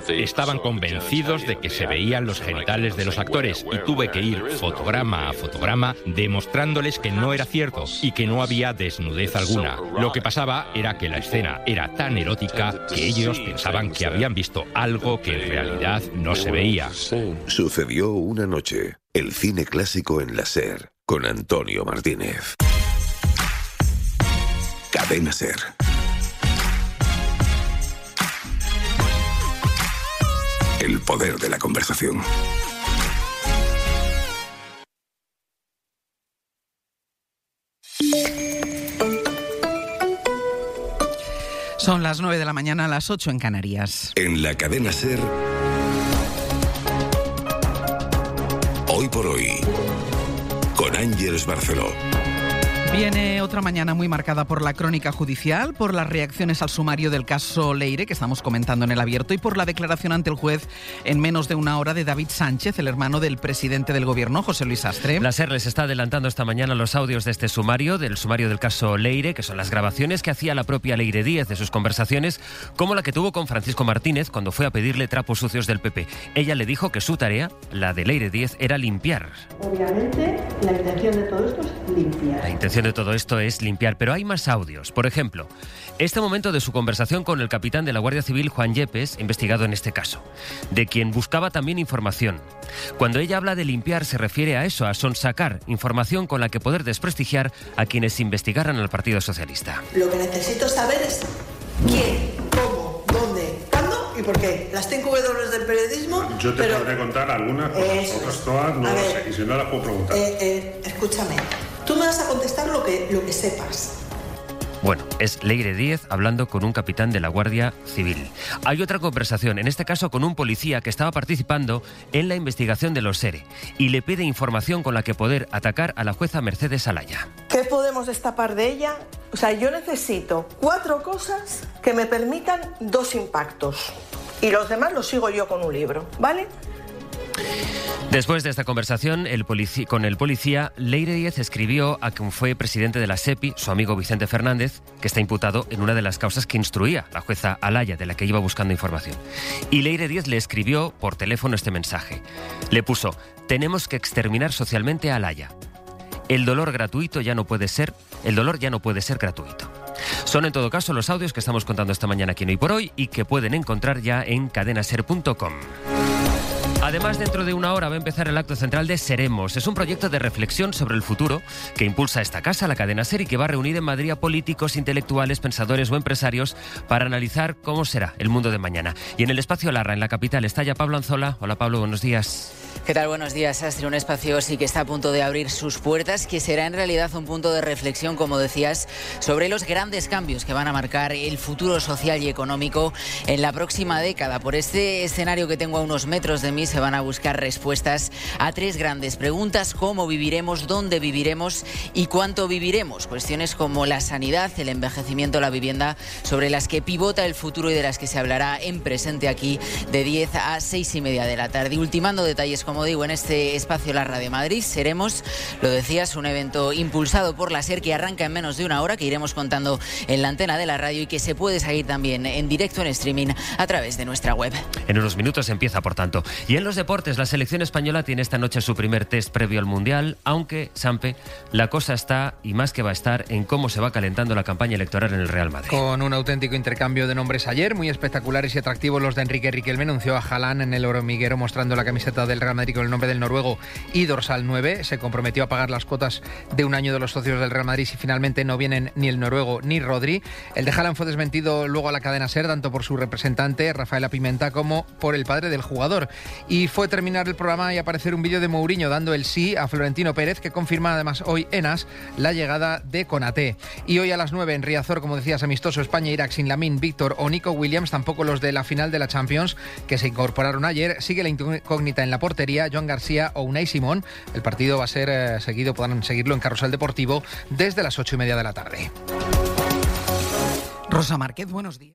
Estaban convencidos de que se veían los genitales de los actores y tuve que ir fotograma a fotograma demostrándoles que no era cierto y que no había desnudez alguna. Lo que pasaba era que la escena era tan erótica que ellos pensaban que habían visto algo que en realidad no se veía. Sucedió una noche. El cine clásico en la SER, con Antonio Martínez. Cadena SER. El poder de la conversación. Son las 9 de la mañana, las 8 en Canarias. En la cadena SER, Hoy por Hoy, con Ángeles Barceló. Viene otra mañana muy marcada por la crónica judicial, por las reacciones al sumario del caso Leire, que estamos comentando en El Abierto, y por la declaración ante el juez en menos de una hora de David Sánchez, el hermano del presidente del Gobierno, José Luis Sastre. La SER les está adelantando esta mañana los audios de este sumario, del sumario del caso Leire, que son las grabaciones que hacía la propia Leire Díez de sus conversaciones, como la que tuvo con Francisco Martínez cuando fue a pedirle trapos sucios del PP. Ella le dijo que su tarea, la de Leire Díez, era limpiar. Obviamente, la intención de todo esto es limpiar. La intención de todo esto es limpiar, pero hay más audios. Por ejemplo, este momento de su conversación con el capitán de la Guardia Civil, Juan Yepes, investigado en este caso, de quien buscaba también información. Cuando ella habla de limpiar, se refiere a eso, a sonsacar información con la que poder desprestigiar a quienes investigaran al Partido Socialista. Lo que necesito saber es quién, cómo, dónde, cuándo y por qué. Las 5 W del periodismo... Yo te podré contar algunas cosas, otras todas no lo sé, y si no las puedo preguntar. Escúchame, tú me vas a contestar lo que sepas. Bueno, es Leire Díez hablando con un capitán de la Guardia Civil. Hay otra conversación, en este caso con un policía que estaba participando en la investigación de los SERE y le pide información con la que poder atacar a la jueza Mercedes Alaya. ¿Qué podemos destapar de ella? O sea, yo necesito 4 cosas que me permitan 2 impactos. Y los demás los sigo yo con un libro, ¿vale? Después de esta conversación con el policía, Leire Díez escribió a quien fue presidente de la SEPI, su amigo Vicente Fernández, que está imputado en una de las causas que instruía la jueza Alaya, de la que iba buscando información. Y Leire Díez le escribió por teléfono este mensaje. Le puso: tenemos que exterminar socialmente a Alaya. El dolor ya no puede ser gratuito. Son en todo caso los audios que estamos contando esta mañana aquí en Hoy por Hoy y que pueden encontrar ya en cadenaser.com. Además, dentro de una hora va a empezar el acto central de Seremos. Es un proyecto de reflexión sobre el futuro que impulsa esta casa, la cadena SER, y que va a reunir en Madrid a políticos, intelectuales, pensadores o empresarios para analizar cómo será el mundo de mañana. Y en el espacio Larra, en la capital, está ya Pablo Anzola. Hola Pablo, buenos días. ¿Qué tal? Buenos días, Sastre. Un espacio sí que está a punto de abrir sus puertas, que será en realidad un punto de reflexión, como decías, sobre los grandes cambios que van a marcar el futuro social y económico en la próxima década. Por este escenario que tengo a unos metros de mí se van a buscar respuestas a 3 grandes preguntas: cómo viviremos, dónde viviremos y cuánto viviremos. Cuestiones como la sanidad, el envejecimiento, la vivienda, sobre las que pivota el futuro y de las que se hablará en presente aquí de 10 a 6:30 de la tarde. Ultimando detalles, como digo, en este espacio Larra de Madrid. Seremos, lo decías, un evento impulsado por la SER que arranca en menos de una hora, que iremos contando en la antena de la radio y que se puede seguir también en directo en streaming a través de nuestra web. En unos minutos empieza, por tanto. Y en los deportes, la selección española tiene esta noche su primer test previo al Mundial, aunque, Sampe, la cosa está, y más que va a estar, en cómo se va calentando la campaña electoral en el Real Madrid. Con un auténtico intercambio de nombres ayer, muy espectaculares y atractivos los de Enrique Riquelme. Anunció a Haaland en el hormiguero mostrando la camiseta del Real Madrid con el nombre del noruego y dorsal 9. Se comprometió a pagar las cuotas de un año de los socios del Real Madrid si finalmente no vienen ni el noruego ni Rodri. El de Haaland fue desmentido luego a la cadena SER, tanto por su representante, Rafaela Pimenta, como por el padre del jugador. Y fue terminar el programa y aparecer un vídeo de Mourinho dando el sí a Florentino Pérez, que confirma además hoy en AS la llegada de Konaté. Y hoy a las 9 en Riazor, como decías, amistoso España-Irak sin Lamine, Víctor o Nico Williams, tampoco los de la final de la Champions, que se incorporaron ayer. Sigue la incógnita en la portería, Joan García o Unai Simón. El partido va a ser seguido, podrán seguirlo en Carrusel Deportivo desde las 8:30 de la tarde. Rosa Márquez, buenos días.